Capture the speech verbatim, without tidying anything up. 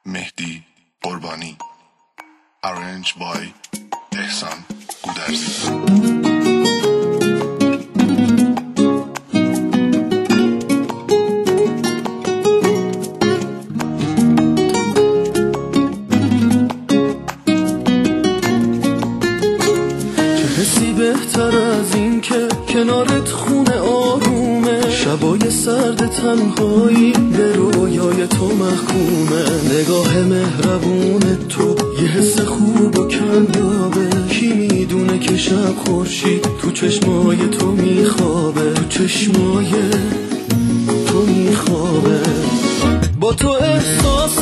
مهدی قربانی. Arranged by احسان گودرزی. بهتر از این که کنارت خونه آرومه، شبای سرد تنهایی به رویای تو محکومه. نگاه مهربون تو یه حس خوب و کمیابه، کی میدونه که شب خورشید تو چشمای تو میخوابه، تو چشمای تو میخوابه. با تو احساس